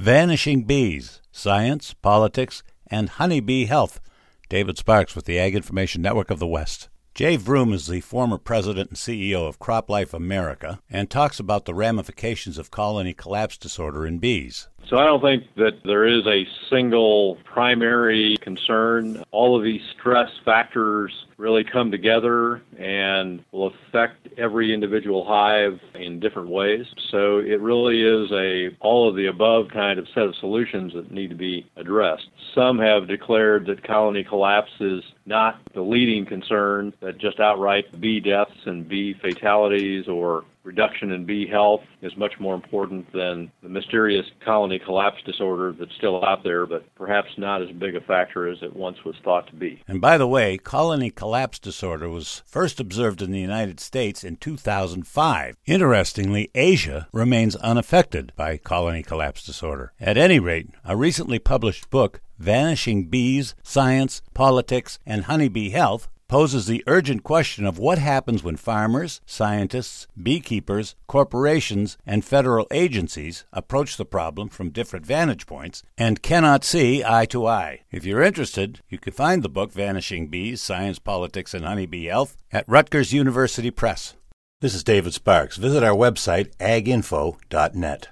Vanishing Bees, Science, Politics, and Honeybee Health. David Sparks with the Ag Information Network of the West. Jay Vroom is the former president and CEO of CropLife America and talks about the ramifications of colony collapse disorder in bees. So I don't think that there is a single primary concern. All of these stress factors really come together and will affect every individual hive in different ways. So it really is a all of the above kind of set of solutions that need to be addressed. Some have declared that colony collapse is not the leading concern, that just outright bee deaths and bee fatalities or reduction in bee health is much more important than the mysterious colony collapse disorder that's still out there, but perhaps not as big a factor as it once was thought to be. And by the way, colony collapse disorder was first observed in the United States in 2005. Interestingly, Asia remains unaffected by colony collapse disorder. At any rate, a recently published book, Vanishing Bees, Science, Politics, and Honeybee Health, poses the urgent question of what happens when farmers, scientists, beekeepers, corporations, and federal agencies approach the problem from different vantage points and cannot see eye to eye. If you're interested, you can find the book Vanishing Bees, Science, Politics, and Honeybee Health at Rutgers University Press. This is David Sparks. Visit our website, aginfo.net.